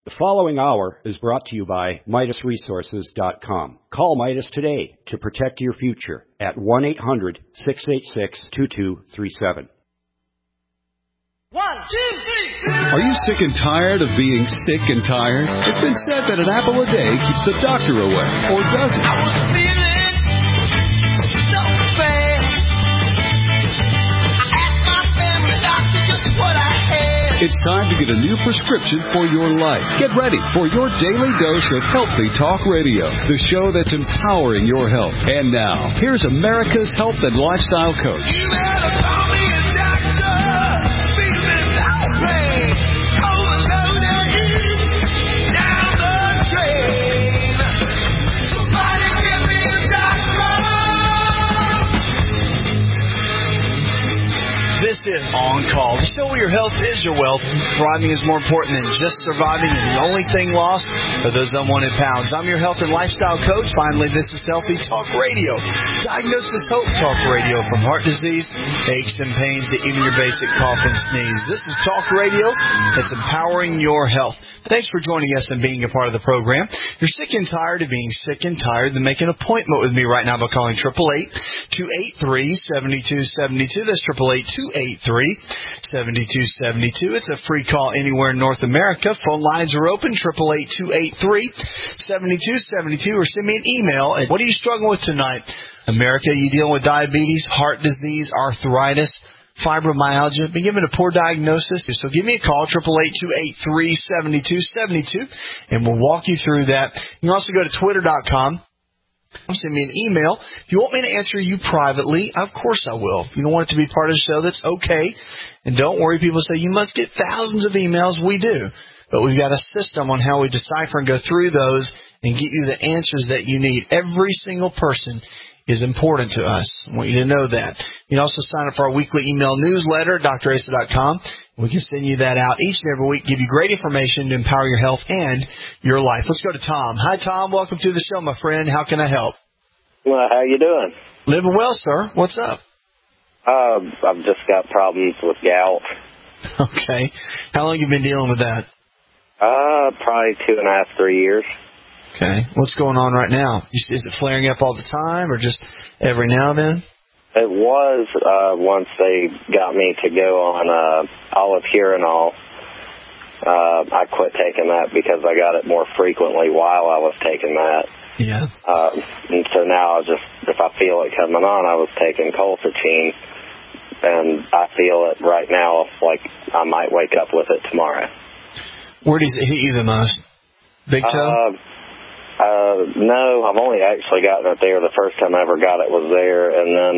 The following hour is brought to you by MidasResources.com. Call Midas today to protect your future at 1-800-686-2237. 1, 2, 3. Are you sick and tired of being sick and tired? It's been said that an apple a day keeps the doctor away, or does it? I was feeling so bad. I asked my family doctor just what I had. It's time to get a new prescription for your life. Get ready for your daily dose of Healthy Talk Radio, the show that's empowering your health. And now, here's America's health and lifestyle coach. You better call me a doctor. Feeling no pain. Overloaded. Down the drain. Somebody give me a doctor. This is On Call, the show where your health is your wealth. Thriving is more important than just surviving, and the only thing lost are those unwanted pounds. I'm your health and lifestyle coach. Finally, this is Healthy Talk Radio. Diagnosis Hope Talk Radio, from heart disease, aches and pains, to even your basic cough and sneeze. This is Talk Radio that's empowering your health. Thanks for joining us and being a part of the program. You're sick and tired of being sick and tired, then make an appointment with me right now by calling 888-283-7272. That's 888-283-7272. It's a free call anywhere in North America. Phone lines are open, 888-283-7272, or send me an email at, what are you struggling with tonight? America, you dealing with diabetes, heart disease, arthritis, fibromyalgia, been given a poor diagnosis? So give me a call, 888-283-7272, and we'll walk you through that. You can also go to twitter.com. Send me an email. If you want me to answer you privately, of course I will. If you don't want it to be part of the show, that's okay. And don't worry, people say you must get thousands of emails. We do. But we've got a system on how we decipher and go through those and get you the answers that you need. Every single person is important to us. I want you to know that. You can also sign up for our weekly email newsletter, drasa.com. We can send you that out each and every week, give you great information to empower your health and your life. Let's go to Tom. Hi, Tom. Welcome to the show, my friend. How can I help? Well, how you doing? Living well, sir. What's up? I've just got problems with gout. Okay. How long have you been dealing with that? Probably 2.5, 3 years. Okay. What's going on right now? Is it flaring up all the time or just every now and then? It was once they got me to go on allopurinol. I quit taking that because I got it more frequently while I was taking that. Yeah. And so now if I feel it coming on, I was taking colchicine, and I feel it right now like I might wake up with it tomorrow. Where does it hit you the most? Big toe? No, I've only actually gotten it there. The first time I ever got it was there, and then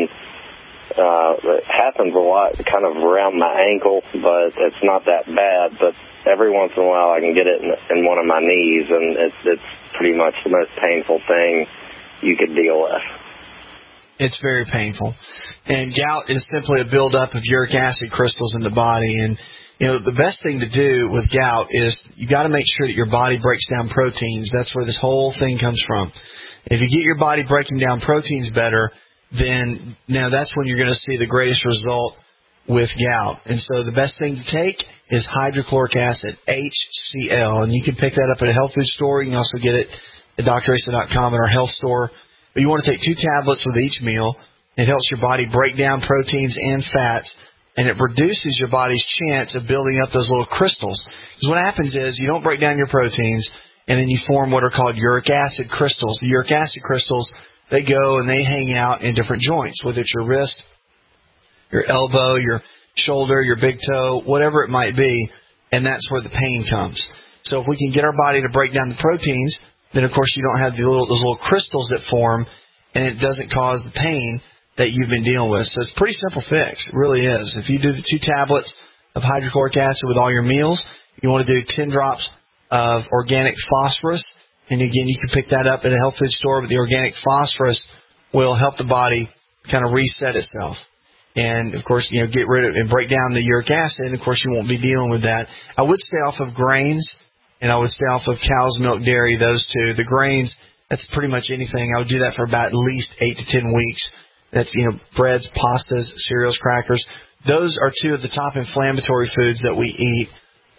it happens a lot kind of around my ankle, but it's not that bad. But every once in a while I can get it in one of my knees, and it's pretty much the most painful thing you could deal with. It's very painful. And gout is simply a buildup of uric acid crystals in the body, and you know, the best thing to do with gout is you got to make sure that your body breaks down proteins. That's where this whole thing comes from. If you get your body breaking down proteins better, then now that's when you're going to see the greatest result with gout. And so the best thing to take is hydrochloric acid, HCl. And you can pick that up at a health food store. You can also get it at drasa.com at our health store. But you want to take 2 tablets with each meal. It helps your body break down proteins and fats, and it reduces your body's chance of building up those little crystals. Because what happens is you don't break down your proteins, and then you form what are called uric acid crystals. The uric acid crystals, they go and they hang out in different joints, whether it's your wrist, your elbow, your shoulder, your big toe, whatever it might be, and that's where the pain comes. So if we can get our body to break down the proteins, then of course you don't have those little crystals that form, and it doesn't cause the pain that you've been dealing with. So it's a pretty simple fix. It really is. If you do the 2 tablets of hydrochloric acid with all your meals, you want to do 10 drops of organic phosphorus. And again, you can pick that up at a health food store, but the organic phosphorus will help the body kind of reset itself. And, of course, you know, get rid of and break down the uric acid. And, of course, you won't be dealing with that. I would stay off of grains, and I would stay off of cow's milk, dairy, those two. The grains, that's pretty much anything. I would do that for about at least 8 to 10 weeks. That's, you know, breads, pastas, cereals, crackers. Those are 2 of the top inflammatory foods that we eat.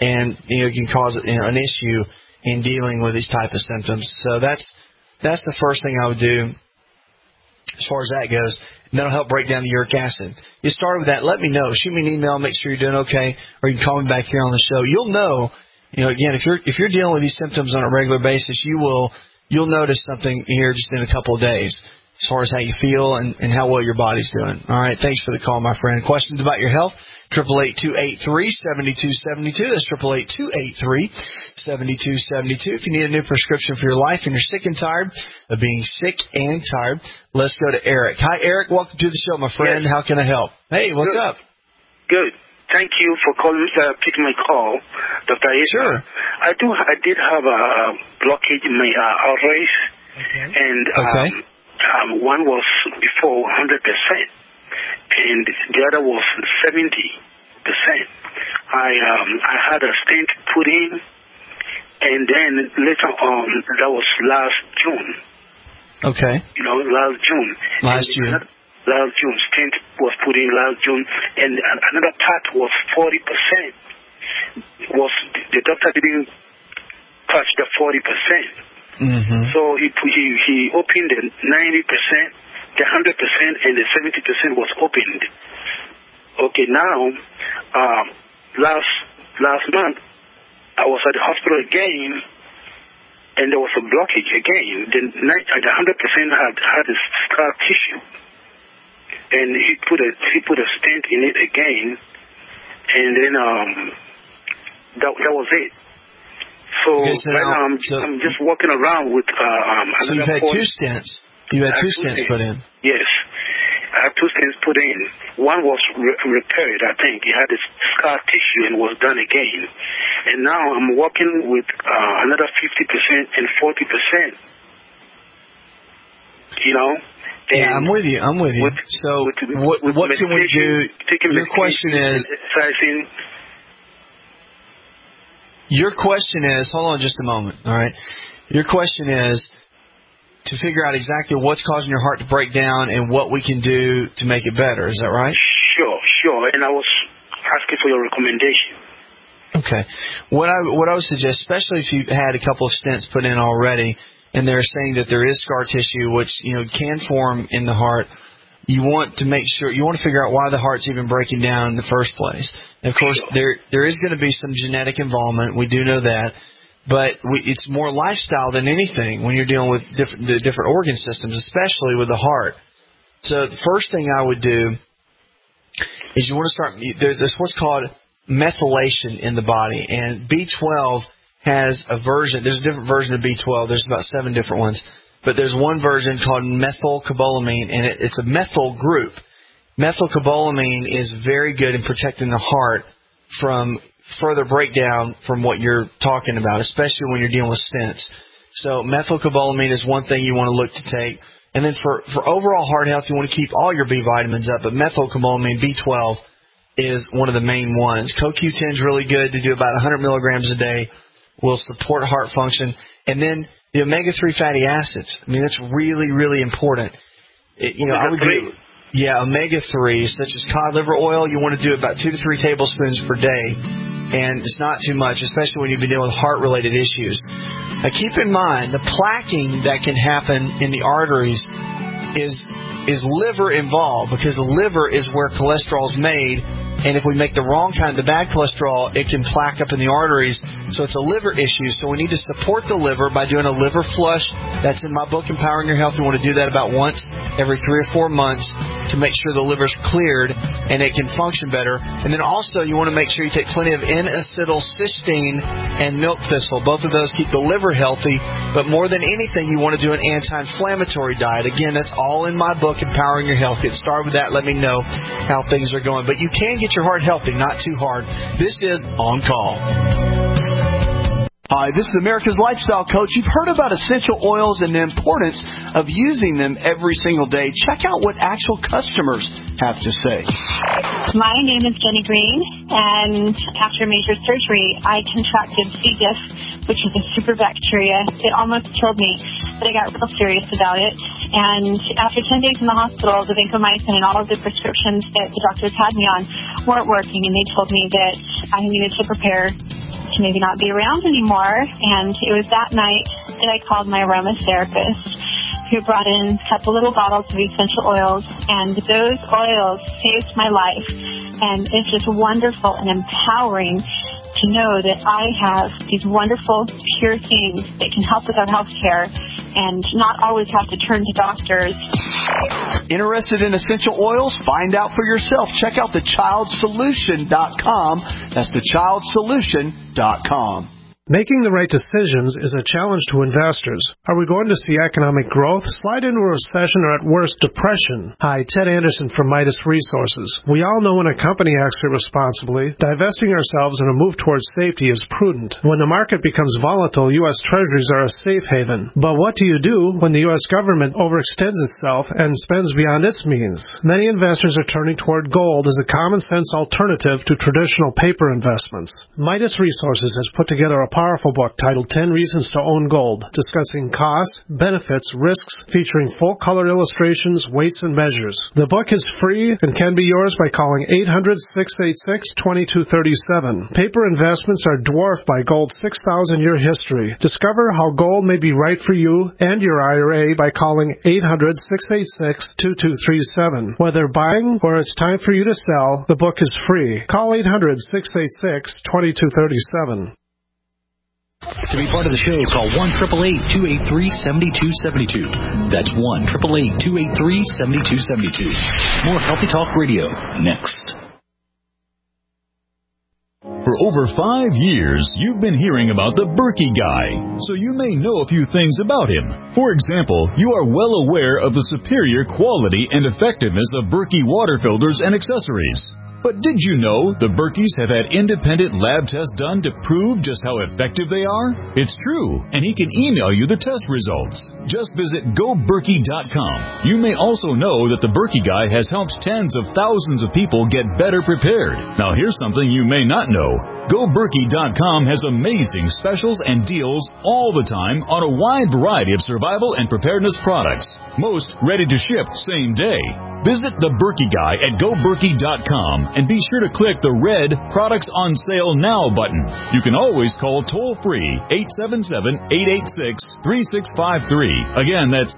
and it can cause an issue in dealing with these type of symptoms. So that's the first thing I would do as far as that goes. And that'll help break down the uric acid. You start with that. Let me know. Shoot me an email. Make sure you're doing okay, or you can call me back here on the show. You'll know. Again, if you're dealing with these symptoms on a regular basis, you'll notice something here just in a couple of days as far as how you feel and how well your body's doing. All right. Thanks for the call, my friend. Questions about your health? 888-283-7272. That's 888-283-7272. If you need a new prescription for your life and you're sick and tired of being sick and tired, let's go to Eric. Hi, Eric. Welcome to the show, my friend. Yes. How can I help? Hey, what's up? Good. Thank you for picking my call, Dr. Asa. Sure. I did have a blockage in my arteries, and one was before 100%. And the other was 70%. I had a stent put in, and then later on, that was last June. Okay. Last June. Last June, stent was put in last June, and another part was 40%. The doctor didn't touch the 40%. Mm-hmm. So he opened the 90%. The 100% and the 70% was opened. Okay, now, last month, I was at the hospital again, and there was a blockage again. The 100% had a scar tissue, and he put a stent in it again, and then that was it. So right now I'm just walking around with another. So you've had two stents. You had two stents put in? Yes. I had two stents put in. One was repaired, I think. It had a scar tissue and was done again. And now I'm working with another 50% and 40%. Yeah, I'm with you. So what can we do? Your question is... Your question is... Hold on just a moment, all right? Your question is... to figure out exactly what's causing your heart to break down and what we can do to make it better. Is that right? Sure. And I was asking for your recommendation. Okay. What I would suggest, especially if you've had a couple of stents put in already, and they're saying that there is scar tissue, which can form in the heart, you want to figure out why the heart's even breaking down in the first place. And of course, there is going to be some genetic involvement. We do know that. But it's more lifestyle than anything when you're dealing with the different organ systems, especially with the heart. So the first thing I would do is you want to start. There's what's called methylation in the body, and B12 has a version. There's a different version of B12. There's about 7 different ones, but there's one version called methylcobalamin, and it's a methyl group. Methylcobalamin is very good in protecting the heart from further breakdown from what you're talking about, especially when you're dealing with stents. So methylcobalamin is one thing you want to look to take. And then for overall heart health, you want to keep all your B vitamins up, but methylcobalamin, B12, is one of the main ones. CoQ10 is really good to do about 100 milligrams a day, will support heart function. And then the omega-3 fatty acids. I mean, that's really, really important. I would do... Yeah, omega-3, such as cod liver oil, you want to do about 2 to 3 tablespoons per day. And it's not too much, especially when you've been dealing with heart-related issues. Now, keep in mind, the plaquing that can happen in the arteries is liver involved, because the liver is where cholesterol is made. And if we make the wrong kind, the bad cholesterol, it can plaque up in the arteries. So it's a liver issue. So we need to support the liver by doing a liver flush. That's in my book, Empowering Your Health. You want to do that about once every 3 or 4 months to make sure the liver's cleared and it can function better. And then also you want to make sure you take plenty of N-acetylcysteine and milk thistle. Both of those keep the liver healthy. But more than anything, you want to do an anti-inflammatory diet. Again, that's all in my book, Empowering Your Health. Get started with that. Let me know how things are going. But you can get your heart healthy, not too hard. This is On Call. Hi, this is America's Lifestyle Coach. You've heard about essential oils and the importance of using them every single day. Check out what actual customers have to say. My name is Jenny Green, and after major surgery, I contracted C. diff, which is a super bacteria. It almost killed me, but I got real serious about it. And after 10 days in the hospital, the vancomycin and all of the prescriptions that the doctors had me on weren't working, and they told me that I needed to prepare maybe not be around anymore. And it was that night that I called my aromatherapist, who brought in a couple little bottles of essential oils, and those oils saved my life. And it's just wonderful and empowering to know that I have these wonderful, pure things that can help with our health care and not always have to turn to doctors. Interested in essential oils? Find out for yourself. Check out thechildsolution.com. That's thechildsolution.com. Making the right decisions is a challenge to investors. Are we going to see economic growth, slide into a recession, or at worst, depression? Hi, Ted Anderson from Midas Resources. We all know when a company acts irresponsibly, divesting ourselves in a move towards safety is prudent. When the market becomes volatile, U.S. Treasuries are a safe haven. But what do you do when the U.S. government overextends itself and spends beyond its means? Many investors are turning toward gold as a common-sense alternative to traditional paper investments. Midas Resources has put together a powerful book titled 10 Reasons to Own Gold, discussing costs, benefits, risks, featuring full-color illustrations, weights, and measures. The book is free and can be yours by calling 800-686-2237. Paper investments are dwarfed by gold's 6,000-year history. Discover how gold may be right for you and your IRA by calling 800-686-2237. Whether buying or it's time for you to sell, the book is free. Call 800-686-2237. To be part of the show, call 1-888-283-7272. That's 1-888-283-7272. More Healthy Talk Radio next. For over 5 years, you've been hearing about the Berkey Guy, so you may know a few things about him. For example, you are well aware of the superior quality and effectiveness of Berkey water filters and accessories. But did you know the Berkeys have had independent lab tests done to prove just how effective they are? It's true, and he can email you the test results. Just visit GoBerkey.com. You may also know that the Berkey Guy has helped tens of thousands of people get better prepared. Now here's something you may not know. GoBerkey.com has amazing specials and deals all the time on a wide variety of survival and preparedness products. Most ready to ship same day. Visit the Berkey Guy at GoBerkey.com and be sure to click the red Products on Sale Now button. You can always call toll-free 877-886-3653. Again, that's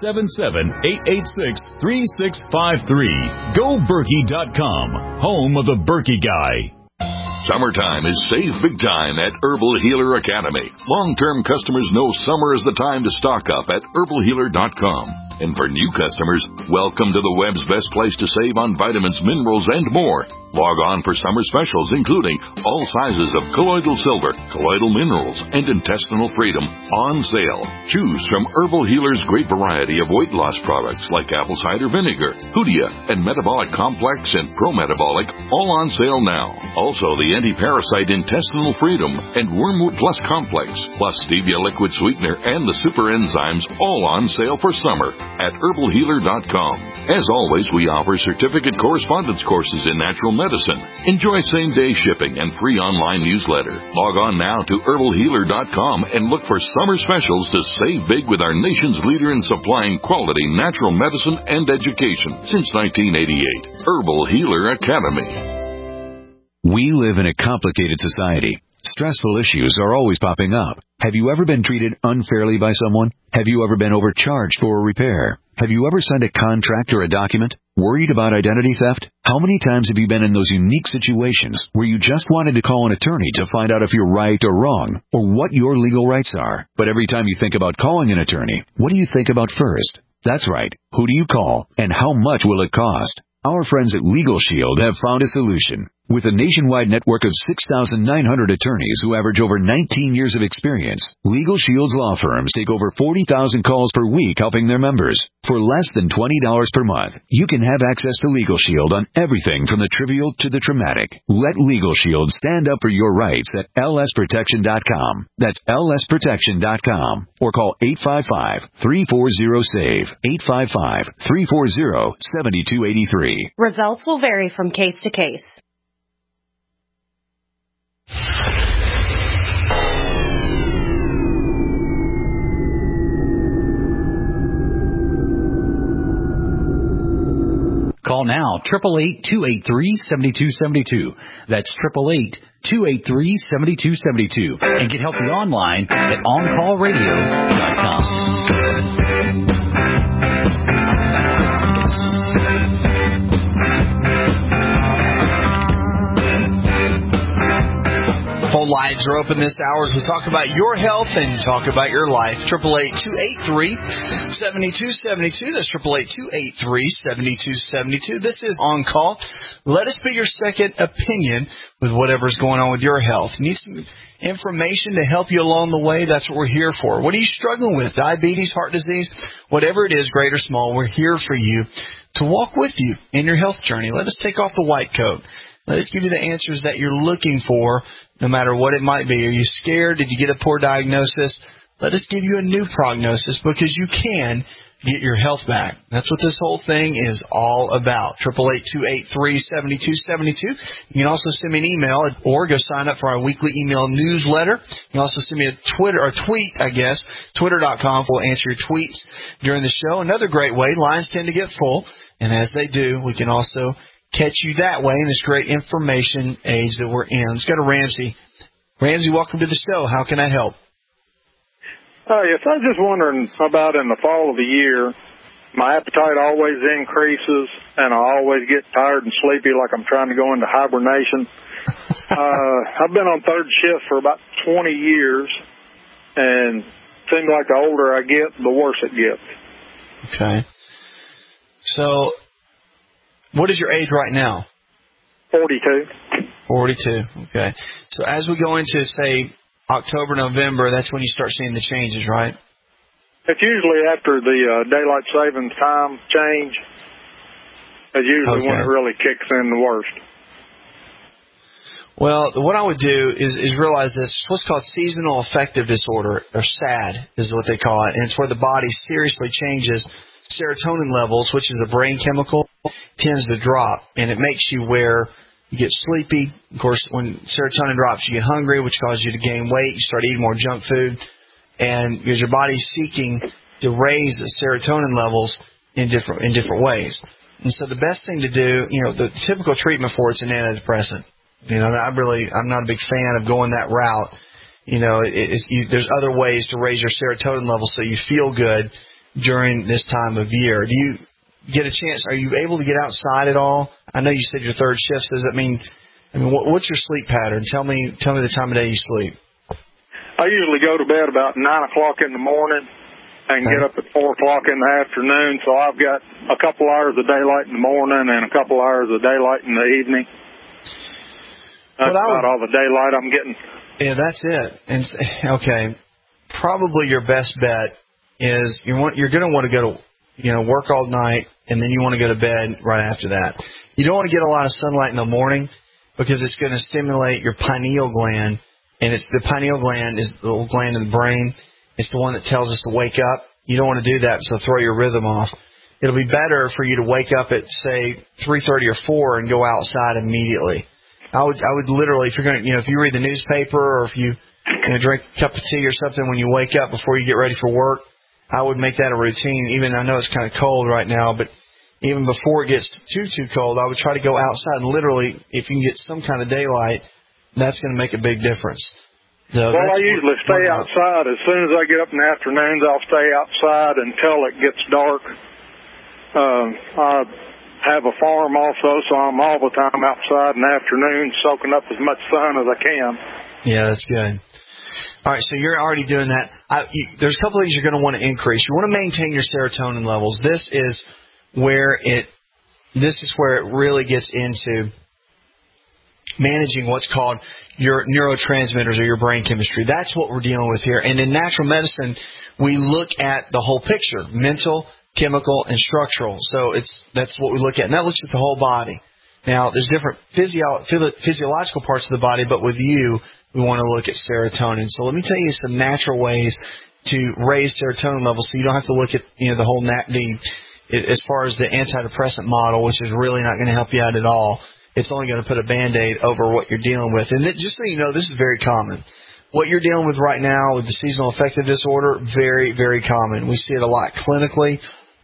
877-886-3653. GoBerkey.com, home of the Berkey Guy. Summertime is save big time at Herbal Healer Academy. Long-term customers know summer is the time to stock up at herbalhealer.com. And for new customers, welcome to the web's best place to save on vitamins, minerals, and more. Log on for summer specials, including all sizes of colloidal silver, colloidal minerals, and intestinal freedom on sale. Choose from Herbal Healer's great variety of weight loss products like apple cider vinegar, Hoodia, and Metabolic Complex and Pro-Metabolic, all on sale now. Also, the anti-parasite intestinal freedom and Wormwood Plus Complex, plus stevia liquid sweetener and the super enzymes, all on sale for summer at herbalhealer.com. As always, we offer certificate correspondence courses in natural medicine. Enjoy same-day shipping and free online newsletter. Log on now to herbalhealer.com and look for summer specials to save big with our nation's leader in supplying quality natural medicine and education since 1988. Herbal Healer Academy. We live in a complicated society. Stressful issues are always popping up. Have you ever been treated unfairly by someone? Have you ever been overcharged for a repair? Have you ever signed a contract or a document? Worried about identity theft? How many times have you been in those unique situations where you just wanted to call an attorney to find out if you're right or wrong, or what your legal rights are? But every time you think about calling an attorney, what do you think about first? That's right. Who do you call, and how much will it cost? Our friends at Legal Shield have found a solution. With a nationwide network of 6,900 attorneys who average over 19 years of experience, Legal Shield's law firms take over 40,000 calls per week helping their members. For less than $20 per month, you can have access to Legal Shield on everything from the trivial to the traumatic. Let Legal Shield stand up for your rights at lsprotection.com. That's lsprotection.com. Or call 855-340-SAVE, 855-340-7283. Results will vary from case to case. Call now, 888-283-7272. That's 888-283-7272. And get healthy online at OnCallRadio.com. Phone lines are open this hour as we talk about your health and talk about your life. 888-283-7272. That's 888-283-7272. This is On Call. Let us be your second opinion with whatever's going on with your health. Need some information to help you along the way? That's what we're here for. What are you struggling with? Diabetes, heart disease, whatever it is, great or small, we're here for you to walk with you in your health journey. Let us take off the white coat. Let us give you the answers that you're looking for, no matter what it might be. Are you scared? Did you get a poor diagnosis? Let us give you a new prognosis, because you can get your health back. That's what this whole thing is all about. 888-283-7272. You can also send me an email or go sign up for our weekly email newsletter. You can also send me a tweet, twitter.com. We'll answer your tweets during the show. Another great way, lines tend to get full, and as they do, we can also catch you that way in this great information age that we're in. Let's go to Ramsey. Ramsey, welcome to the show. How can I help? Yes, I was just wondering about in the fall of the year, my appetite always increases, and I always get tired and sleepy like I'm trying to go into hibernation. I've been on third shift for about 20 years, and it seems like the older I get, the worse it gets. Okay. So, what is your age right now? 42. 42, okay. So as we go into, say, October, November, that's when you start seeing the changes, right? It's usually after the daylight savings time change. That's usually when it really kicks in the worst. Well, what I would do is realize this. What's called seasonal affective disorder, or SAD, is what they call it. And it's where the body seriously changes serotonin levels, which is a brain chemical, tends to drop. And it makes you where you get sleepy. Of course, when serotonin drops, you get hungry, which causes you to gain weight. You start eating more junk food. And because your body's seeking to raise the serotonin levels in different ways. And so the best thing to do, the typical treatment for it's an antidepressant. I'm not a big fan of going that route. There's other ways to raise your serotonin levels so you feel good during this time of year. Do you get a chance? Are you able to get outside at all? I know you said your third shift. Does that mean? What's your sleep pattern? Tell me the time of day you sleep. I usually go to bed about 9 o'clock in the morning and get up at 4 o'clock in the afternoon. So I've got a couple hours of daylight in the morning and a couple hours of daylight in the evening. That's about all the daylight I'm getting. Yeah, that's it. And okay, probably your best bet is you're going to want to go to work all night, and then you want to go to bed right after that. You don't want to get a lot of sunlight in the morning because it's going to stimulate your pineal gland, and the pineal gland is the little gland in the brain. It's the one that tells us to wake up. You don't want to do that, so throw your rhythm off. It'll be better for you to wake up at, say, 3:30 or 4 and go outside immediately. I would literally, if you're going to, if you read the newspaper or if you drink a cup of tea or something when you wake up before you get ready for work, I would make that a routine. Even I know it's kind of cold right now, but even before it gets too cold, I would try to go outside and literally, if you can get some kind of daylight, that's going to make a big difference. Well, I usually stay outside. As soon as I get up in the afternoons, I'll stay outside until it gets dark. I have a farm also, so I'm all the time outside in the afternoon soaking up as much sun as I can. Yeah, that's good. All right, so you're already doing that. There's a couple things you're going to want to increase. You want to maintain your serotonin levels. This is where it really gets into managing what's called your neurotransmitters or your brain chemistry. That's what we're dealing with here. And in natural medicine, we look at the whole picture, mental, chemical, and structural. So that's what we look at. And that looks at the whole body. Now, there's different physiological parts of the body, but with you, we want to look at serotonin. So let me tell you some natural ways to raise serotonin levels so you don't have to look at the whole as far as the antidepressant model, which is really not going to help you out at all. It's only going to put a Band-Aid over what you're dealing with. And just so you know, this is very common. What you're dealing with right now with the seasonal affective disorder, very, very common. We see it a lot clinically. A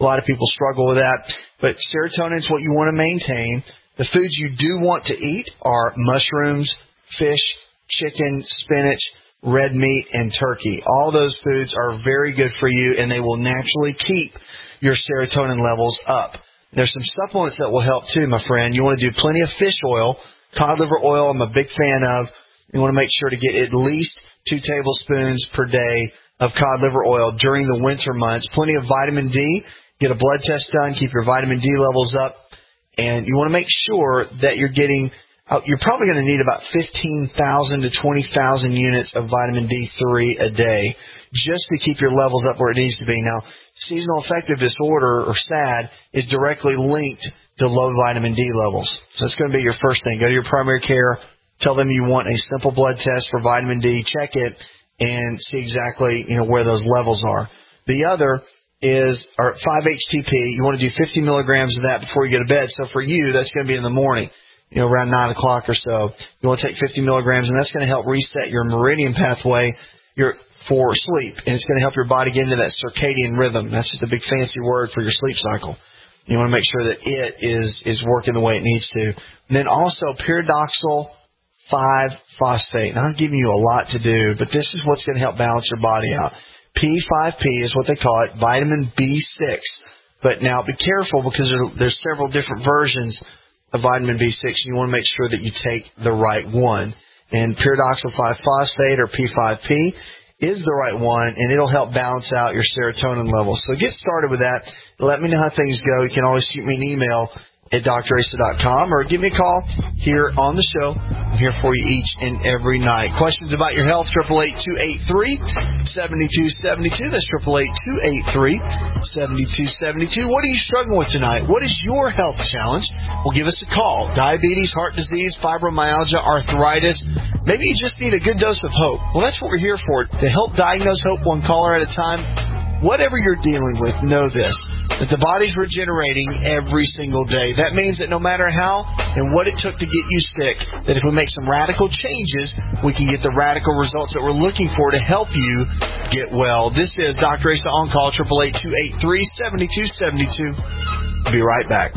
A lot of people struggle with that. But serotonin is what you want to maintain. The foods you do want to eat are mushrooms, fish, chicken, spinach, red meat, and turkey. All those foods are very good for you, and they will naturally keep your serotonin levels up. There's some supplements that will help too, my friend. You want to do plenty of fish oil. Cod liver oil I'm a big fan of. You want to make sure to get at least 2 tablespoons per day of cod liver oil during the winter months. Plenty of vitamin D. Get a blood test done. Keep your vitamin D levels up. And you want to make sure that you're getting, you're probably going to need about 15,000 to 20,000 units of vitamin D3 a day just to keep your levels up where it needs to be. Now, seasonal affective disorder, or SAD, is directly linked to low vitamin D levels. So that's going to be your first thing. Go to your primary care. Tell them you want a simple blood test for vitamin D. Check it and see exactly, where those levels are. The other is 5-HTP. You want to do 50 milligrams of that before you go to bed. So for you, that's going to be in the morning, around 9 o'clock or so. You want to take 50 milligrams, and that's going to help reset your meridian pathway for sleep. And it's going to help your body get into that circadian rhythm. That's just a big fancy word for your sleep cycle. You want to make sure that it is working the way it needs to. And then also pyridoxal 5-phosphate. Now, I'm giving you a lot to do, but this is what's going to help balance your body out. P5P is what they call it, vitamin B6. But now be careful because there's several different versions of vitamin B6, and you want to make sure that you take the right one. And pyridoxal 5-phosphate, or P5P, is the right one, and it'll help balance out your serotonin levels. So get started with that. Let me know how things go. You can always shoot me an email at drasa.com or give me a call here on the show. I'm here for you each and every night. Questions about your health, 888-283-7272. That's 888-283-7272. What are you struggling with tonight? What is your health challenge? Well, give us a call. Diabetes, heart disease, fibromyalgia, arthritis. Maybe you just need a good dose of hope. Well, that's what we're here for, to help diagnose hope one caller at a time. Whatever you're dealing with, know this, that the body's regenerating every single day. That means that no matter how and what it took to get you sick, that if we make some radical changes, we can get the radical results that we're looking for to help you get well. This is Dr. Asa On Call, 888-283-7272. Be right back.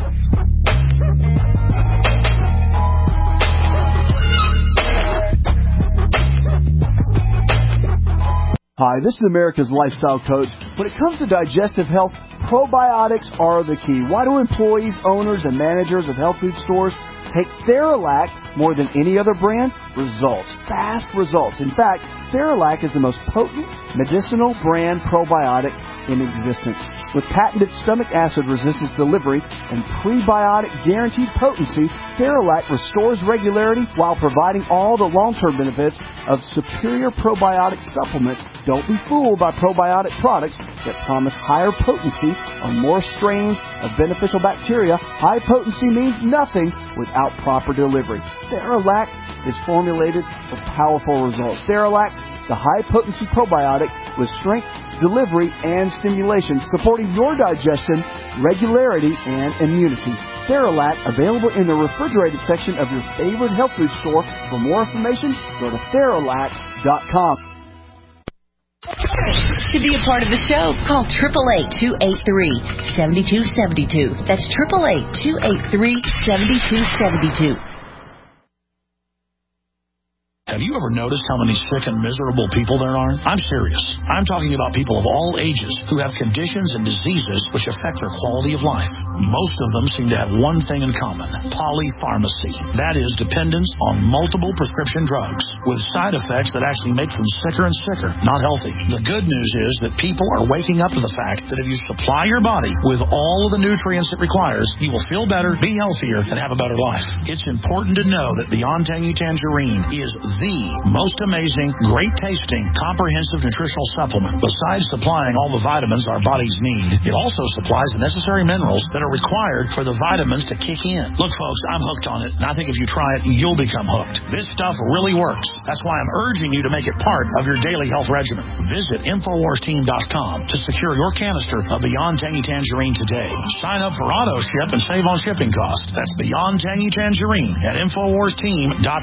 Hi, this is America's Lifestyle Coach. When it comes to digestive health, probiotics are the key. Why do employees, owners, and managers of health food stores take Theralac more than any other brand? Results. Fast results. In fact, Theralac is the most potent medicinal brand probiotic in existence. With patented stomach acid resistance delivery and prebiotic guaranteed potency, Theralac restores regularity while providing all the long-term benefits of superior probiotic supplement. Don't be fooled by probiotic products that promise higher potency on more strains of beneficial bacteria. High potency means nothing without proper delivery. Theralac is formulated for powerful results. Theralac, the high-potency probiotic with strength, delivery, and stimulation, supporting your digestion, regularity, and immunity. Theralac, available in the refrigerated section of your favorite health food store. For more information, go to Theralac.com. To be a part of the show, call 888-283-7272. That's 888-283-7272. Have you ever noticed how many sick and miserable people there are? I'm serious. I'm talking about people of all ages who have conditions and diseases which affect their quality of life. Most of them seem to have one thing in common: polypharmacy. That is, dependence on multiple prescription drugs with side effects that actually make them sicker and sicker, not healthy. The good news is that people are waking up to the fact that if you supply your body with all of the nutrients it requires, you will feel better, be healthier, and have a better life. It's important to know that Beyond Tangy Tangerine is the most amazing, great-tasting, comprehensive nutritional supplement. Besides supplying all the vitamins our bodies need, it also supplies the necessary minerals that are required for the vitamins to kick in. Look, folks, I'm hooked on it, and I think if you try it, you'll become hooked. This stuff really works. That's why I'm urging you to make it part of your daily health regimen. Visit InfoWarsTeam.com to secure your canister of Beyond Tangy Tangerine today. Sign up for auto ship and save on shipping costs. That's Beyond Tangy Tangerine at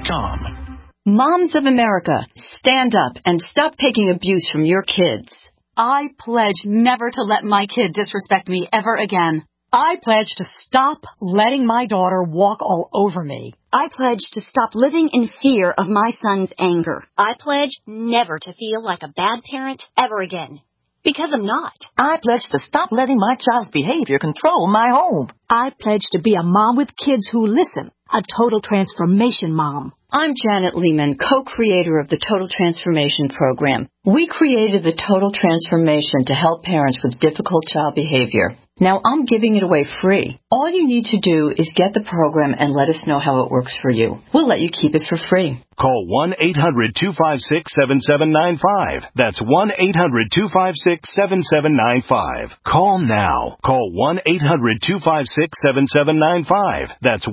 InfoWarsTeam.com. Moms of America, stand up and stop taking abuse from your kids. I pledge never to let my kid disrespect me ever again. I pledge to stop letting my daughter walk all over me. I pledge to stop living in fear of my son's anger. I pledge never to feel like a bad parent ever again. Because I'm not. I pledge to stop letting my child's behavior control my home. I pledge to be a mom with kids who listen, a total transformation mom. I'm Janet Lehman, co-creator of the Total Transformation Program. We created the Total Transformation to help parents with difficult child behavior. Now I'm giving it away free. All you need to do is get the program and let us know how it works for you. We'll let you keep it for free. Call 1-800-256-7795. That's 1-800-256-7795. Call now. Call 1-800-256-7795. That's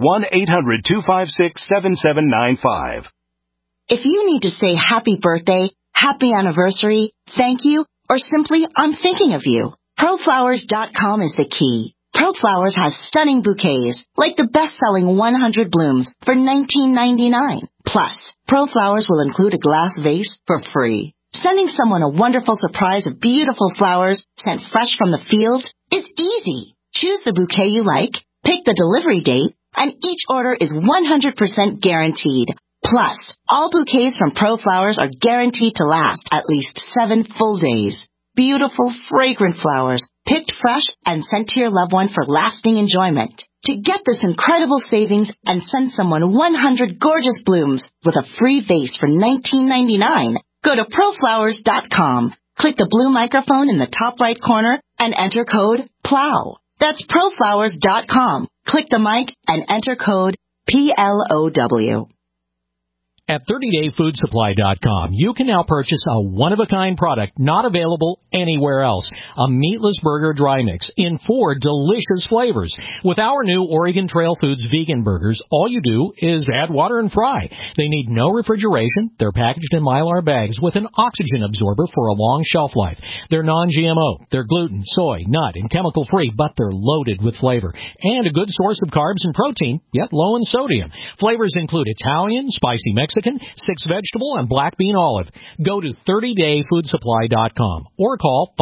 1-800-256-7795. If you need to say happy birthday, happy anniversary, thank you, or simply I'm thinking of you, ProFlowers.com is the key. ProFlowers has stunning bouquets, like the best-selling 100 blooms for $19.99. Plus, ProFlowers will include a glass vase for free. Sending someone a wonderful surprise of beautiful flowers sent fresh from the field is easy. Choose the bouquet you like, pick the delivery date, and each order is 100% guaranteed. Plus, all bouquets from ProFlowers are guaranteed to last at least 7 full days. Beautiful, fragrant flowers, picked fresh and sent to your loved one for lasting enjoyment. To get this incredible savings and send someone 100 gorgeous blooms with a free vase for $19.99, go to ProFlowers.com. Click the blue microphone in the top right corner and enter code PLOW. That's ProFlowers.com. Click the mic and enter code PLOW. At 30dayfoodsupply.com, you can now purchase a one-of-a-kind product not available anywhere else, a meatless burger dry mix in 4 delicious flavors. With our new Oregon Trail Foods vegan burgers, all you do is add water and fry. They need no refrigeration. They're packaged in Mylar bags with an oxygen absorber for a long shelf life. They're non-GMO. They're gluten, soy, nut, and chemical-free, but they're loaded with flavor. And a good source of carbs and protein, yet low in sodium. Flavors include Italian, spicy Mexican, 6 vegetable, and black bean olive. Go to 30dayfoodsupply.com or call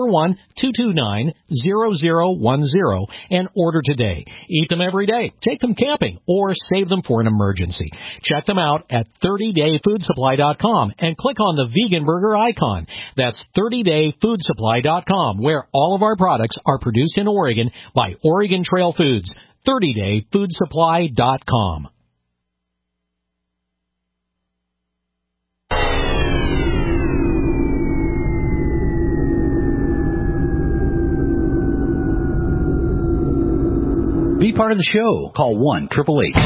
541-229-0010 and order today. Eat them every day, take them camping, or save them for an emergency. Check them out at 30dayfoodsupply.com and click on the vegan burger icon. That's 30dayfoodsupply.com, where all of our products are produced in Oregon by Oregon Trail Foods. 30dayfoodsupply.com. Be part of the show. Call 1-888.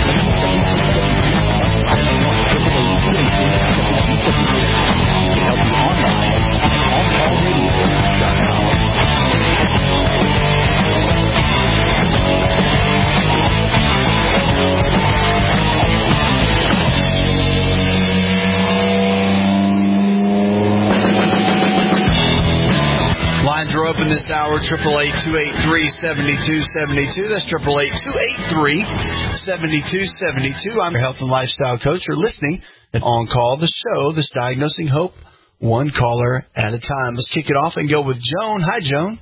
Lines are open this hour, 888-283-7272. That's 888-283-7272. I'm your health and lifestyle coach. You're listening to On Call, the show that's diagnosing hope, one caller at a time. Let's kick it off and go with Joan. Hi, Joan.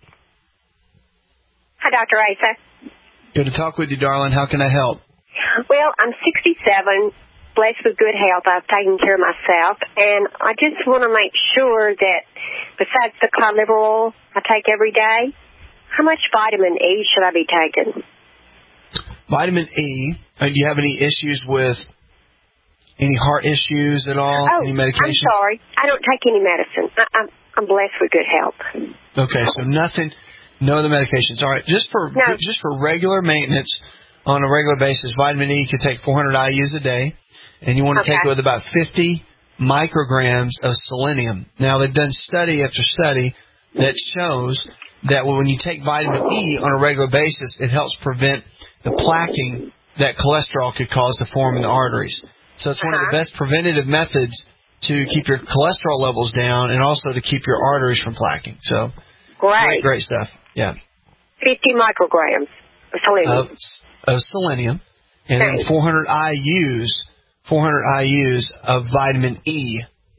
Hi, Dr. Asa. Good to talk with you, darling. How can I help? Well, I'm 67, blessed with good health. I've taken care of myself, and I just want to make sure that besides the cod liver oil I take every day, how much vitamin E should I be taking? Vitamin E. Do you have any issues with any heart issues at all? Oh, any medication? I'm sorry. I don't take any medicine. I'm blessed with good health. Okay, so nothing, no other medications. All right, just for regular maintenance on a regular basis, vitamin E, you can take 400 IUs a day, and you want to take it with about 50 micrograms of selenium. Now, they've done study after study that shows that when you take vitamin E on a regular basis, it helps prevent the plaquing that cholesterol could cause to form in the arteries. So it's one of the best preventative methods to keep your cholesterol levels down and also to keep your arteries from plaquing. So great stuff. Yeah. 50 micrograms of selenium. Of selenium. And then 400 IUs of vitamin E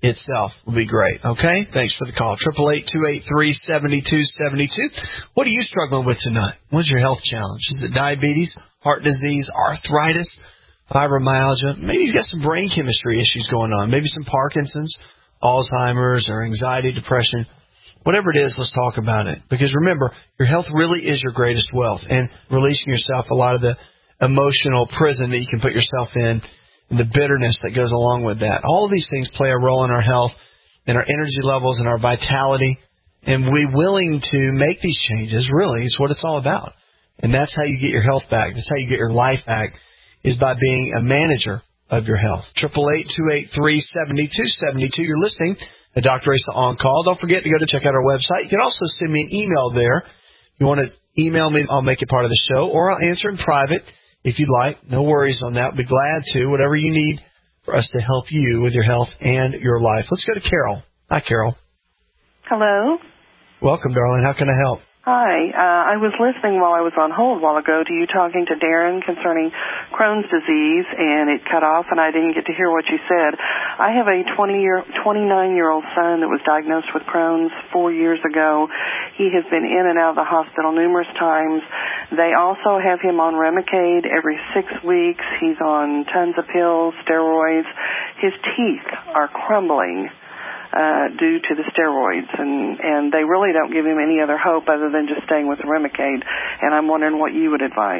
itself will be great. Okay? Thanks for the call. 888-283-7272. What are you struggling with tonight? What's your health challenge? Is it diabetes, heart disease, arthritis, fibromyalgia? Maybe you've got some brain chemistry issues going on. Maybe some Parkinson's, Alzheimer's, or anxiety, depression. Whatever it is, let's talk about it. Because remember, your health really is your greatest wealth. And releasing yourself a lot of the emotional prison that you can put yourself in, and the bitterness that goes along with that. All of these things play a role in our health, in our energy levels, in our vitality. And we willing to make these changes, really, is what it's all about. And that's how you get your health back. That's how you get your life back, is by being a manager of your health. 888-283-7272. You're listening to Dr. Asa On Call. Don't forget to go to check out our website. You can also send me an email there. If you want to email me, I'll make it part of the show, or I'll answer in private if you'd like. No worries on that. I'll be glad to. Whatever you need for us to help you with your health and your life. Let's go to Carol. Hi, Carol. Hello. Welcome, darling. How can I help? Hi. I was listening while I was on hold a while ago to you talking to Darren concerning Crohn's disease, and it cut off, and I didn't get to hear what you said. I have a 29-year-old son that was diagnosed with Crohn's 4 years ago. He has been in and out of the hospital numerous times. They also have him on Remicade every 6 weeks. He's on tons of pills, steroids. His teeth are crumbling due to the steroids, and they really don't give him any other hope other than just staying with the Remicade, and I'm wondering what you would advise.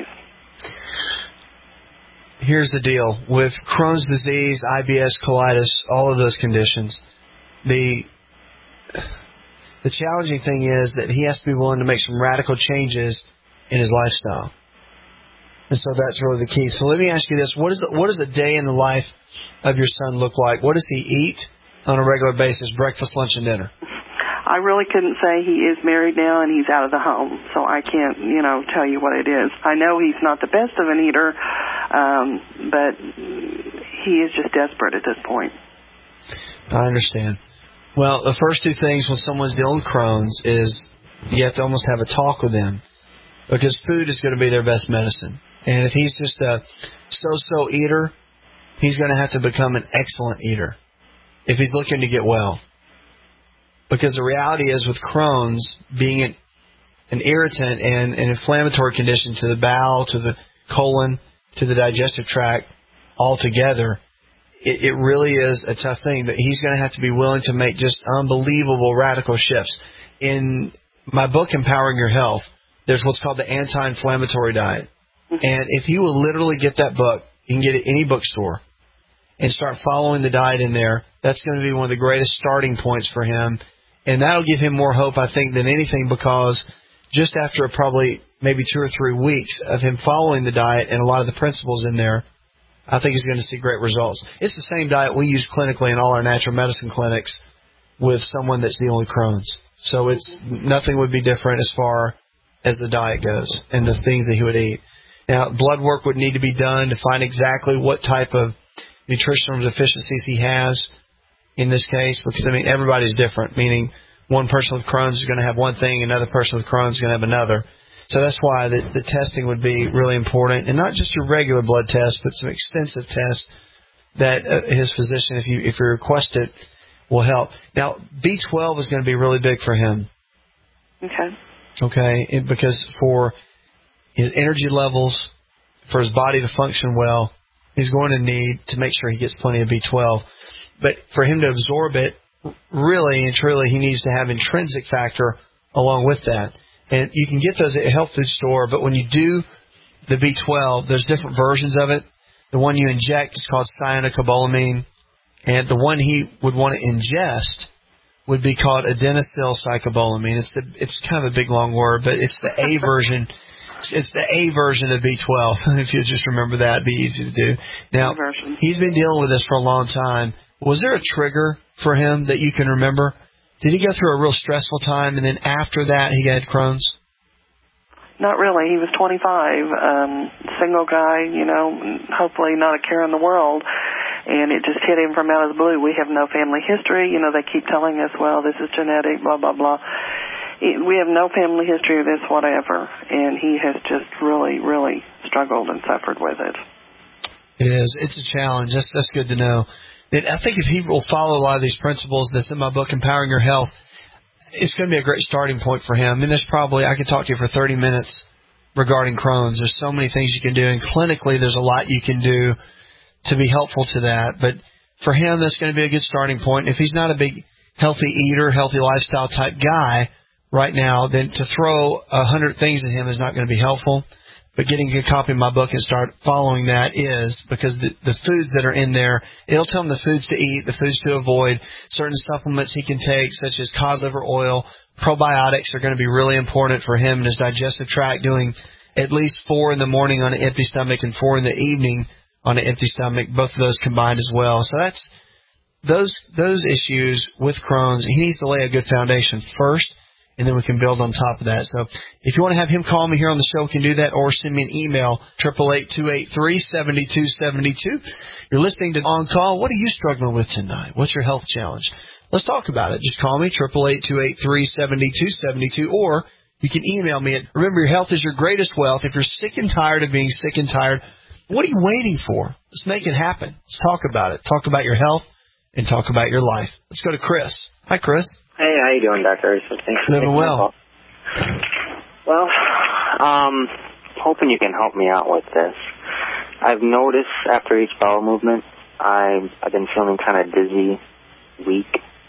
Here's the deal. With Crohn's disease, IBS, colitis, all of those conditions, the challenging thing is that he has to be willing to make some radical changes in his lifestyle. And so that's really the key. So let me ask you this. What does a day in the life of your son look like? What does he eat on a regular basis, breakfast, lunch, and dinner? I really couldn't say. He is married now, and he's out of the home, so I can't, tell you what it is. I know he's not the best of an eater, but he is just desperate at this point. I understand. Well, the first two things when someone's dealing with Crohn's is you have to almost have a talk with them, because food is going to be their best medicine. And if he's just a so-so eater, he's going to have to become an excellent eater if he's looking to get well. Because the reality is with Crohn's being an irritant and an inflammatory condition to the bowel, to the colon, to the digestive tract altogether, it really is a tough thing. That he's going to have to be willing to make just unbelievable radical shifts. In my book, Empowering Your Health, there's what's called the anti-inflammatory diet. And if he will literally get that book, you can get it at any bookstore, and start following the diet in there, that's going to be one of the greatest starting points for him. And that'll give him more hope, I think, than anything, because just after probably maybe 2 or 3 weeks of him following the diet and a lot of the principles in there, I think he's going to see great results. It's the same diet we use clinically in all our natural medicine clinics with someone that's dealing with Crohn's. So nothing would be different as far as the diet goes and the things that he would eat. Now, blood work would need to be done to find exactly what type of nutritional deficiencies he has in this case, because, everybody's different, meaning one person with Crohn's is going to have one thing, another person with Crohn's is going to have another. So that's why the testing would be really important, and not just your regular blood test, but some extensive tests that his physician, if you request it, will help. Now, B12 is going to be really big for him. Okay, because for his energy levels, for his body to function well, he's going to need to make sure he gets plenty of B12. But for him to absorb it, really and truly, he needs to have intrinsic factor along with that. And you can get those at a health food store, but when you do the B12, there's different versions of it. The one you inject is called cyanocobalamin, and the one he would want to ingest would be called adenosylcobalamin. It's kind of a big long word, but it's the A version. It's the A version of B12. If you just remember that, it'd be easy to do. Now, he's been dealing with this for a long time. Was there a trigger for him that you can remember? Did he go through a real stressful time, and then after that he had Crohn's? Not really. He was 25, single guy, hopefully not a care in the world, and it just hit him from out of the blue. We have no family history. They keep telling us, well, this is genetic, blah, blah, blah. We have no family history of this, whatever, and he has just really, really struggled and suffered with it. It is. It's a challenge. That's good to know. I think if he will follow a lot of these principles that's in my book, Empowering Your Health, it's going to be a great starting point for him. And there's probably, I could talk to you for 30 minutes regarding Crohn's. There's so many things you can do, and clinically there's a lot you can do to be helpful to that. But for him, that's going to be a good starting point. If he's not a big healthy eater, healthy lifestyle type guy right now, then to throw 100 things at him is not going to be helpful. But getting a copy of my book and start following that is, because the foods that are in there, it'll tell him the foods to eat, the foods to avoid, certain supplements he can take, such as cod liver oil. Probiotics are going to be really important for him and his digestive tract, doing at least 4 in the morning on an empty stomach and 4 in the evening on an empty stomach, both of those combined as well. So that's those issues with Crohn's. He needs to lay a good foundation first, and then we can build on top of that. So if you want to have him call me here on the show, we can do that, or send me an email, 888-283-7272. You're listening to On Call. What are you struggling with tonight? What's your health challenge? Let's talk about it. Just call me, 888-283-7272, or you can email me. Remember, your health is your greatest wealth. If you're sick and tired of being sick and tired, what are you waiting for? Let's make it happen. Let's talk about it. Talk about your health and talk about your life. Let's go to Chris. Hi, Chris. Hey, how you doing, Dr. Thanks for living well. Well, hoping you can help me out with this. I've noticed after each bowel movement, I've been feeling kind of dizzy, weak,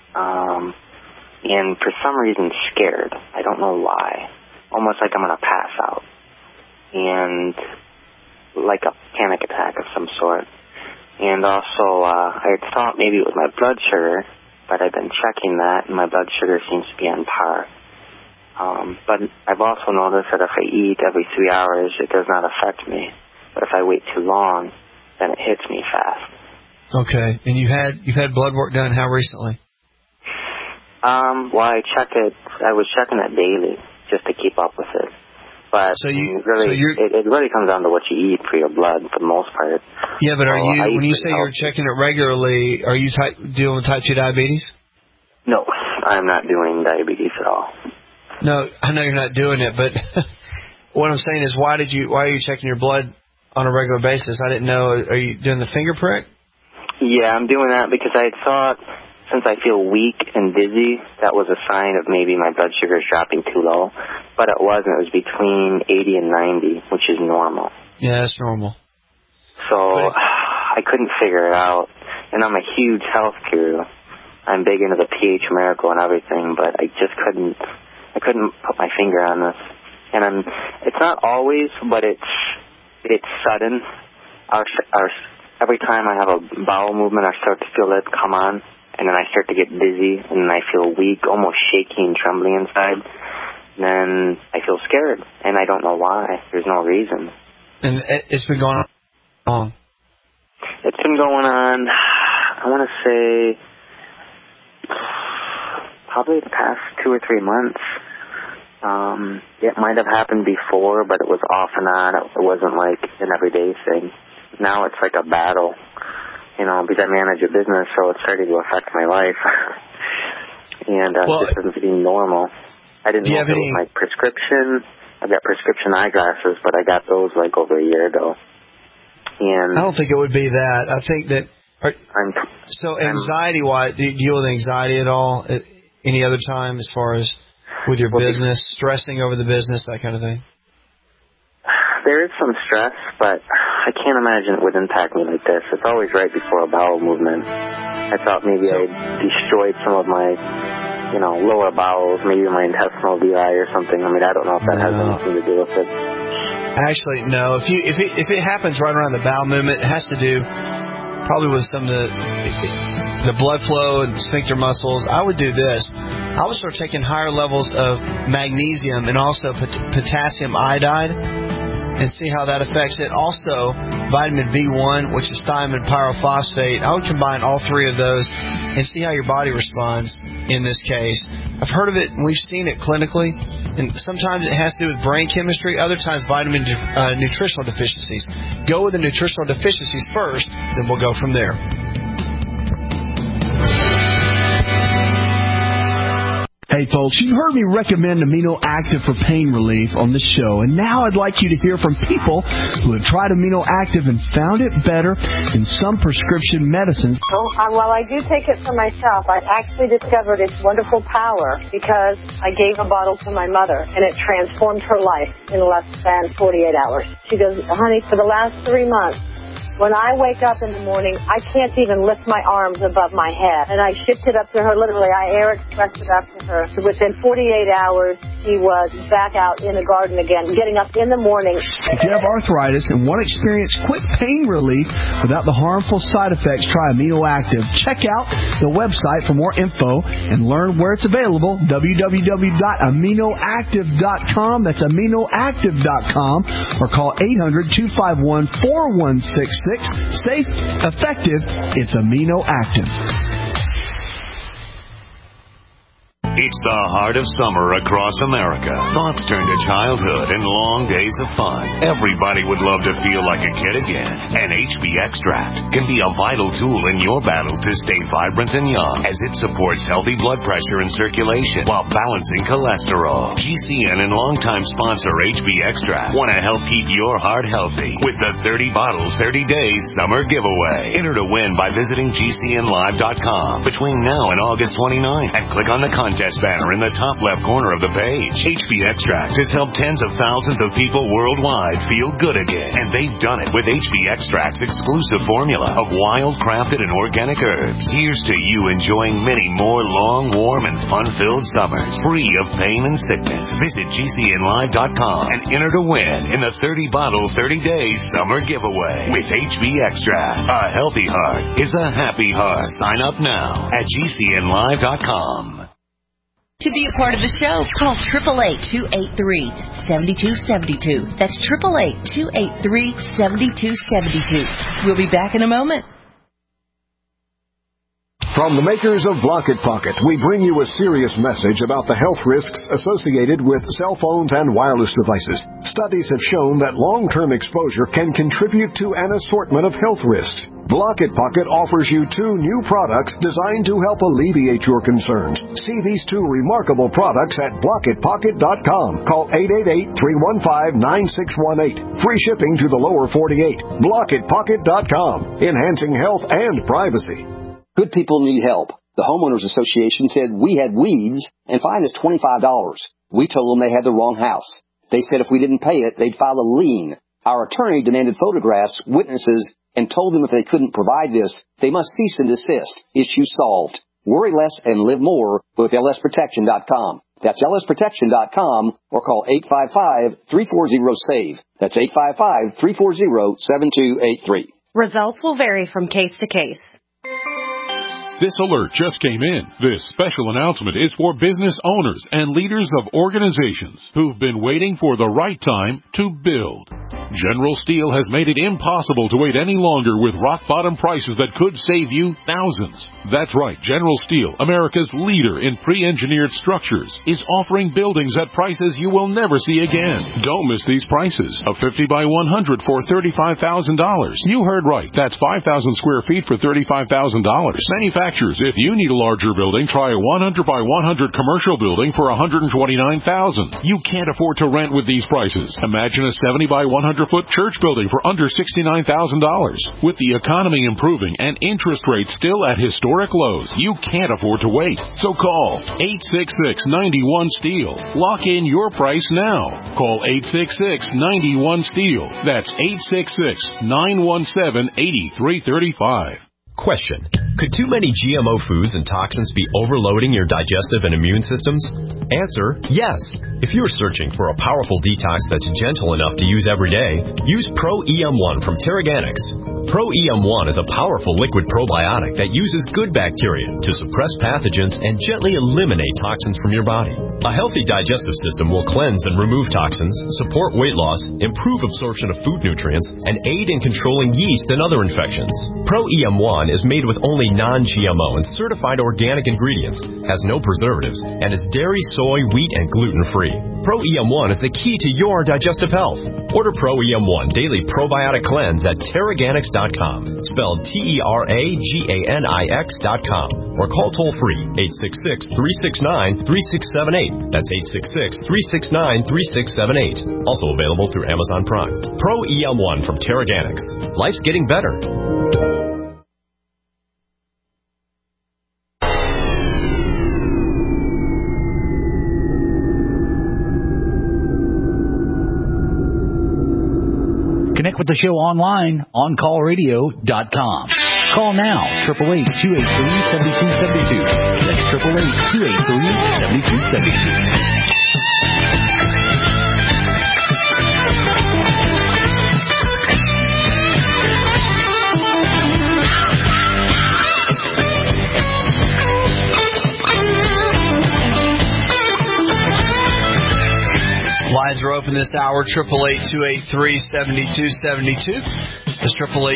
and for some reason scared. I don't know why. Almost like I'm going to pass out. And like a panic attack of some sort. And also, I had thought maybe it was my blood sugar, but I've been checking that, and my blood sugar seems to be on par. But I've also noticed that if I eat every 3 hours, it does not affect me. But if I wait too long, then it hits me fast. Okay. And you've had blood work done how recently? Well, I was checking it daily just to keep up with it. But it really comes down to what you eat for your blood for the most part. Yeah, but when you say you're checking it regularly, are you dealing with type 2 diabetes? No, I'm not doing diabetes at all. No, I know you're not doing it, but what I'm saying is, why are you checking your blood on a regular basis? I didn't know. Are you doing the finger prick? Yeah, I'm doing that because I thought, since I feel weak and dizzy, that was a sign of maybe my blood sugar is dropping too low. But it wasn't. It was between 80 and 90, which is normal. Yeah, that's normal. So I couldn't figure it out. And I'm a huge health guru. I'm big into the pH miracle and everything, but I just couldn't put my finger on this. And it's not always, but it's sudden. Every time I have a bowel movement, I start to feel it come on. And then I start to get dizzy, and then I feel weak, almost shaky and trembling inside. And then I feel scared, and I don't know why. There's no reason. And it's been going on how long? It's been going on, I want to say, probably the past 2 or 3 months. It might have happened before, but it was off and on. It wasn't like an everyday thing. Now it's like a battle. Because I manage a business, so it's starting to affect my life. And it just doesn't seem normal. I didn't know if it was my prescription. I've got prescription eyeglasses, but I got those like over a year ago. And I don't think it would be that. I think that... So anxiety-wise, do you deal with anxiety at all at any other time as far as with your business, stressing over the business, that kind of thing? There is some stress, but I can't imagine it would impact me like this. It's always right before a bowel movement. I thought maybe I destroyed some of my, lower bowels, maybe my intestinal villi or something. I mean, I don't know if that has anything to do with it. Actually, no. If it happens right around the bowel movement, it has to do probably with some of the blood flow and sphincter muscles. I would do this. I would start taking higher levels of magnesium and also potassium iodide, and see how that affects it. Also, vitamin B1, which is thiamine pyrophosphate. I would combine all 3 of those and see how your body responds in this case. I've heard of it, and we've seen it clinically, and sometimes it has to do with brain chemistry, other times nutritional deficiencies. Go with the nutritional deficiencies first, then we'll go from there. Hey folks, you've heard me recommend Amino Active for pain relief on the show, and now I'd like you to hear from people who have tried Amino Active and found it better than some prescription medicines. While I do take it for myself, I actually discovered its wonderful power because I gave a bottle to my mother, and it transformed her life in less than 48 hours. She goes, honey, for the last 3 months, when I wake up in the morning, I can't even lift my arms above my head. And I shipped it up to her, literally, I air expressed it up to her. So within 48 hours, she was back out in the garden again, getting up in the morning. If you have arthritis and want to experience quick pain relief without the harmful side effects, try Amino Active. Check out the website for more info and learn where it's available, www.aminoactive.com. That's aminoactive.com, or call 800-251-4166. Safe, effective, it's Amino Active. It's the heart of summer across America. Thoughts turn to childhood and long days of fun. Everybody would love to feel like a kid again. And HB Extract can be a vital tool in your battle to stay vibrant and young, as it supports healthy blood pressure and circulation while balancing cholesterol. GCN and longtime sponsor HB Extract want to help keep your heart healthy with the 30 bottles, 30 days summer giveaway. Enter to win by visiting GCNlive.com between now and August 29 and click on the contest banner in the top left corner of the page. HB Extract has helped tens of thousands of people worldwide feel good again, and they've done it with HB Extract's exclusive formula of wild, crafted, and organic herbs. Here's to you enjoying many more long, warm, and fun-filled summers, free of pain and sickness. Visit GCNlive.com and enter to win in the 30-bottle, 30 days summer giveaway with HB Extract. A healthy heart is a happy heart. Sign up now at GCNlive.com. To be a part of the show, call 888-283-7272. That's 888-283-7272. We'll be back in a moment. From the makers of Blocket Pocket, we bring you a serious message about the health risks associated with cell phones and wireless devices. Studies have shown that long-term exposure can contribute to an assortment of health risks. Blocket Pocket offers you 2 new products designed to help alleviate your concerns. See these 2 remarkable products at BlocketPocket.com. Call 888-315-9618. Free shipping to the lower 48. BlocketPocket.com. Enhancing health and privacy. Good people need help. The Homeowners Association said we had weeds and fined us $25. We told them they had the wrong house. They said if we didn't pay it, they'd file a lien. Our attorney demanded photographs, witnesses, and told them if they couldn't provide this, they must cease and desist. Issue solved. Worry less and live more with LSProtection.com. That's LSProtection.com, or call 855-340-SAVE. That's 855-340-7283. Results will vary from case to case. This alert just came in. This special announcement is for business owners and leaders of organizations who've been waiting for the right time to build. General Steel has made it impossible to wait any longer with rock-bottom prices that could save you thousands. That's right, General Steel, America's leader in pre-engineered structures, is offering buildings at prices you will never see again. Don't miss these prices. A 50 by 100 for $35,000. You heard right. That's 5,000 square feet for $35,000. Manufacturers, if you need a larger building, try a 100 by 100 commercial building for $129,000. You can't afford to rent with these prices. Imagine a 70 by 100-foot church building for under $69,000. With the economy improving and interest rates still at historic lows, you can't afford to wait. So call 866-91-STEEL. Lock in your price now. Call 866-91-STEEL. That's 866-917-8335. Question: could too many GMO foods and toxins be overloading your digestive and immune systems? Answer: yes. If you're searching for a powerful detox that's gentle enough to use every day, use Pro EM1 from Terraganics. Pro EM1 is a powerful liquid probiotic that uses good bacteria to suppress pathogens and gently eliminate toxins from your body. A healthy digestive system will cleanse and remove toxins, support weight loss, improve absorption of food nutrients, and aid in controlling yeast and other infections. Pro EM1 is made with only non-GMO and certified organic ingredients, has no preservatives, and is dairy, soy, wheat, and gluten-free. Pro EM1 is the key to your digestive health. Order Pro EM1 Daily Probiotic Cleanse at Terraganics.com. TeraGanix.com. Spelled TeraGanix.com. Or call toll-free 866-369-3678. That's 866-369-3678. Also available through Amazon Prime. Pro EM1 from TeraGanix. Life's getting better. Connect with the show online, OnCallRadio.com. Call now, 888-283-7272. That's 888-283-7272. Lines are open this hour, 888-283-7272. That's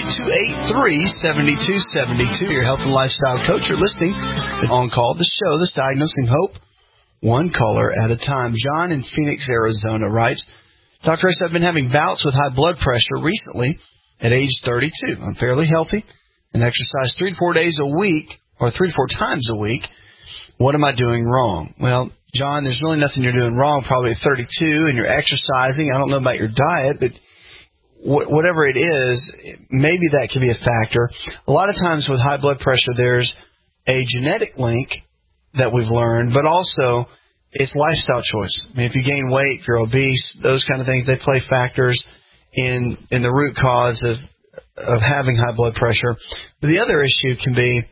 888-283-7272. Your health and lifestyle coach. You're listening On Call, the show that's diagnosing hope, one caller at a time. John in Phoenix, Arizona writes, Dr. S, I've been having bouts with high blood pressure recently at age 32. I'm fairly healthy and exercise 3 to 4 days a week, or 3 to 4 times a week. What am I doing wrong? Well, John, there's really nothing you're doing wrong probably at 32, and you're exercising. I don't know about your diet, but whatever it is, maybe that could be a factor. A lot of times with high blood pressure, there's a genetic link that we've learned, but also it's lifestyle choice. I mean, if you gain weight, if you're obese, those kind of things, they play factors in the root cause of having high blood pressure. But the other issue can be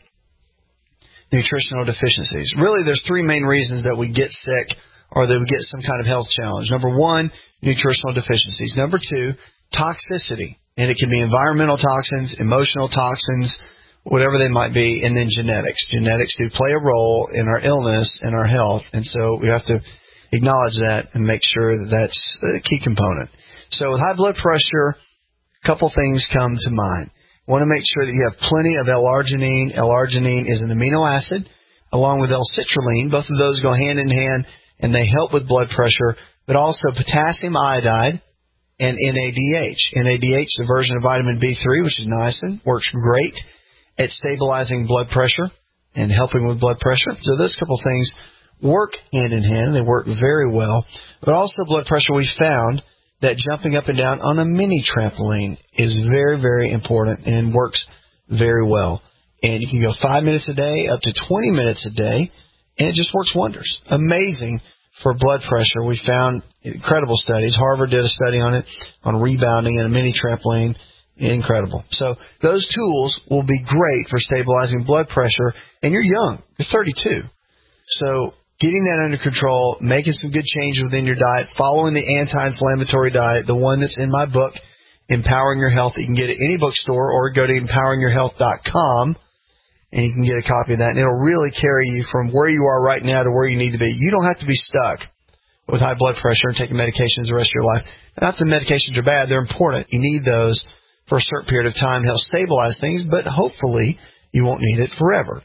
nutritional deficiencies. Really, there's 3 main reasons that we get sick or that we get some kind of health challenge. Number 1, nutritional deficiencies. Number 2, toxicity. And it can be environmental toxins, emotional toxins, whatever they might be, and then genetics. Genetics do play a role in our illness and our health, and so we have to acknowledge that and make sure that that's a key component. So with high blood pressure, a couple things come to mind. Want to make sure that you have plenty of L-arginine. L-arginine is an amino acid, along with L-citrulline. Both of those go hand in hand, and they help with blood pressure, but also potassium iodide and NADH. NADH, the version of vitamin B3, which is niacin, works great at stabilizing blood pressure and helping with blood pressure. So those couple things work hand in hand. They work very well. But also blood pressure, we found that jumping up and down on a mini trampoline is very, very important and works very well. And you can go 5 minutes a day up to 20 minutes a day, and it just works wonders. Amazing for blood pressure. We found incredible studies. Harvard did a study on it, on rebounding in a mini trampoline. Incredible. So those tools will be great for stabilizing blood pressure, and you're young. You're 32. So getting that under control, making some good changes within your diet, following the anti-inflammatory diet, the one that's in my book, Empowering Your Health. You can get it at any bookstore or go to empoweringyourhealth.com, and you can get a copy of that. And it'll really carry you from where you are right now to where you need to be. You don't have to be stuck with high blood pressure and taking medications the rest of your life. Not that medications are bad. They're important. You need those for a certain period of time to help stabilize things, but hopefully you won't need it forever.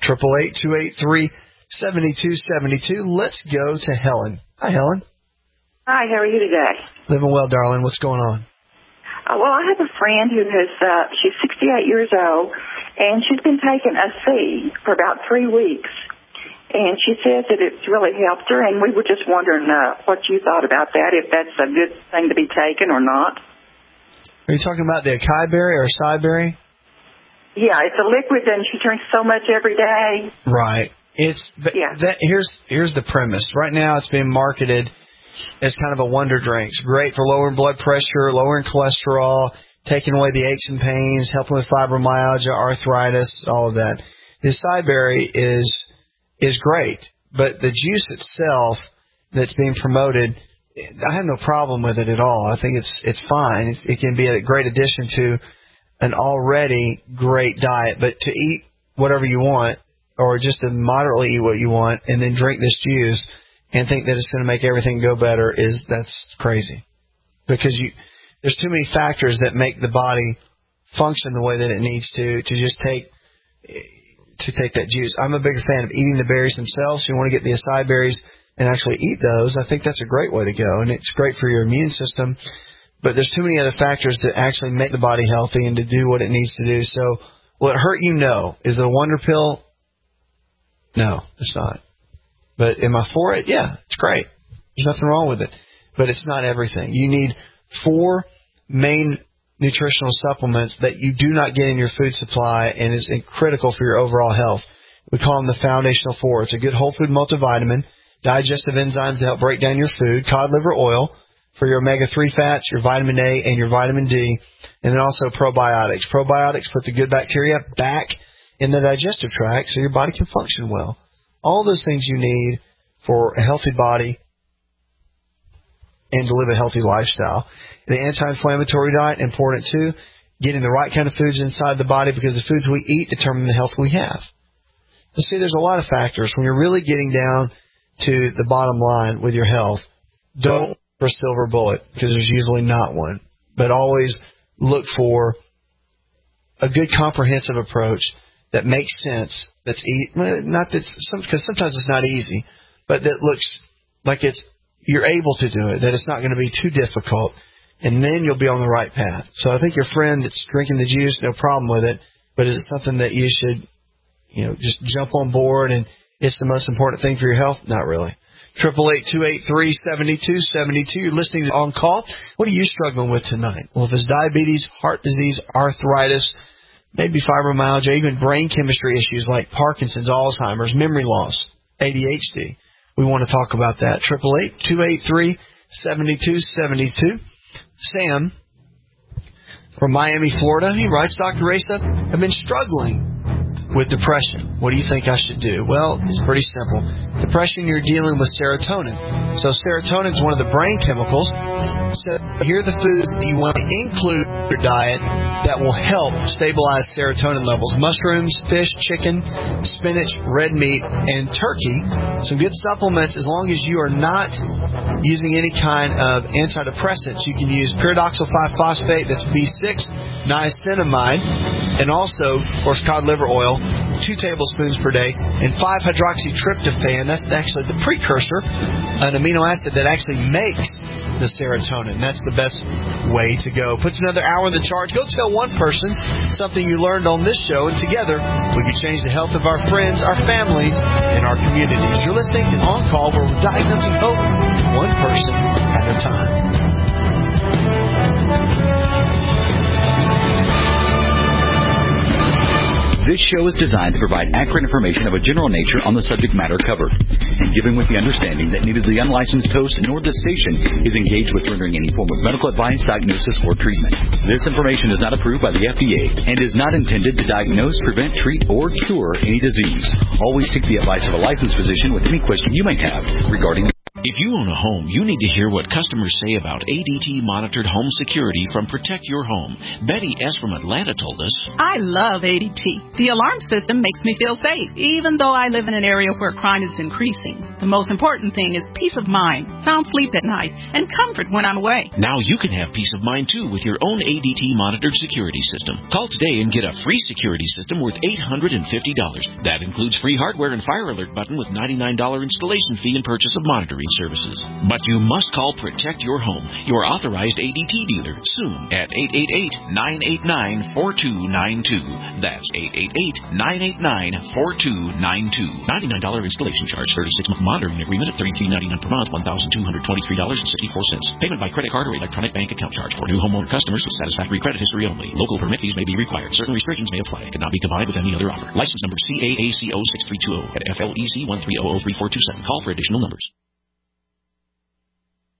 888-283-7272. Let's go to Helen. Hi, Helen. Hi, how are you today? Living well, darling. What's going on? Well, I have a friend who has, she's 68 years old, and she's been taking a C for about 3 weeks. And she says that it's really helped her, and we were just wondering what you thought about that, if that's a good thing to be taken or not. Are you talking about the acai berry or acai berry? Yeah, it's a liquid, and she drinks so much every day. Right. Here's the premise. Right now it's being marketed as kind of a wonder drink. It's great for lowering blood pressure, lowering cholesterol, taking away the aches and pains, helping with fibromyalgia, arthritis, all of that. The acai berry is great, but the juice itself that's being promoted, I have no problem with it at all. I think it's fine. It can be a great addition to an already great diet, but to eat whatever you want or just to moderately eat what you want and then drink this juice and think that it's going to make everything go better that's crazy. Because there's too many factors that make the body function the way that it needs to just take that juice. I'm a bigger fan of eating the berries themselves. So you want to get the acai berries and actually eat those. I think that's a great way to go, and it's great for your immune system. but there's too many other factors that actually make the body healthy and to do what it needs to do. So will it hurt you? No. Is it a wonder pill? No, it's not. But am I for it? Yeah, it's great. There's nothing wrong with it. But it's not everything. You need 4 main nutritional supplements that you do not get in your food supply, and is critical for your overall health. We call them the foundational 4. It's a good whole food multivitamin, digestive enzymes to help break down your food, cod liver oil for your omega-3 fats, your vitamin A, and your vitamin D, and then also probiotics. Probiotics put the good bacteria back in the digestive tract so your body can function well. All those things you need for a healthy body and to live a healthy lifestyle. The anti-inflammatory diet, important too. Getting the right kind of foods inside the body, because the foods we eat determine the health we have. So see, there's a lot of factors. When you're really getting down to the bottom line with your health, don't look for a silver bullet, because there's usually not one. But always look for a good comprehensive approach that makes sense, that's because sometimes it's not easy, but that looks like you're able to do it, that it's not going to be too difficult, and then you'll be on the right path. So I think your friend that's drinking the juice, no problem with it, but is it something that you should, just jump on board and it's the most important thing for your health? Not really. 888-283-7272. You're listening to On Call. What are you struggling with tonight? Well, if it's diabetes, heart disease, arthritis, maybe fibromyalgia, even brain chemistry issues like Parkinson's, Alzheimer's, memory loss, ADHD, we want to talk about that. 888-283-7272. Sam from Miami, Florida, he writes, Dr. Raisa, I've been struggling with depression. What do you think I should do? Well, it's pretty simple. Depression, you're dealing with serotonin. So serotonin is one of the brain chemicals. So here are the foods that you want to include in your diet that will help stabilize serotonin levels. Mushrooms, fish, chicken, spinach, red meat, and turkey. Some good supplements. As long as you are not using any kind of antidepressants, you can use pyridoxal 5-phosphate, that's B6, niacinamide, and also, of course, cod liver oil, 2 tablespoons per day, and 5-hydroxytryptophan. That's actually the precursor, an amino acid that actually makes the serotonin. That's the best way to go. Puts another hour in the charge. Go tell one person something you learned on this show, and together we can change the health of our friends, our families, and our communities. You're listening to On Call, where we're diagnosing hope one person at a time. This show is designed to provide accurate information of a general nature on the subject matter covered, and given with the understanding that neither the unlicensed host nor the station is engaged with rendering any form of medical advice, diagnosis, or treatment. This information is not approved by the FDA and is not intended to diagnose, prevent, treat, or cure any disease. Always seek the advice of a licensed physician with any question you may have regarding. If you own a home, you need to hear what customers say about ADT-monitored home security from Protect Your Home. Betty S. from Atlanta told us, I love ADT. The alarm system makes me feel safe, even though I live in an area where crime is increasing. The most important thing is peace of mind, sound sleep at night, and comfort when I'm away. Now you can have peace of mind, too, with your own ADT-monitored security system. Call today and get a free security system worth $850. That includes free hardware and fire alert button with $99 installation fee and purchase of monitoring services. But you must call Protect Your Home, your authorized ADT dealer, soon at 888-989-4292. That's 888-989-4292. $99 installation charge, 36-month monitoring agreement at $33.99 per month, $1,223.64. Payment by credit card or electronic bank account charge for new homeowner customers with satisfactory credit history only. Local permit fees may be required. Certain restrictions may apply. Cannot be combined with any other offer. License number CAACO 6320 at FLEC 1300347. Call for additional numbers.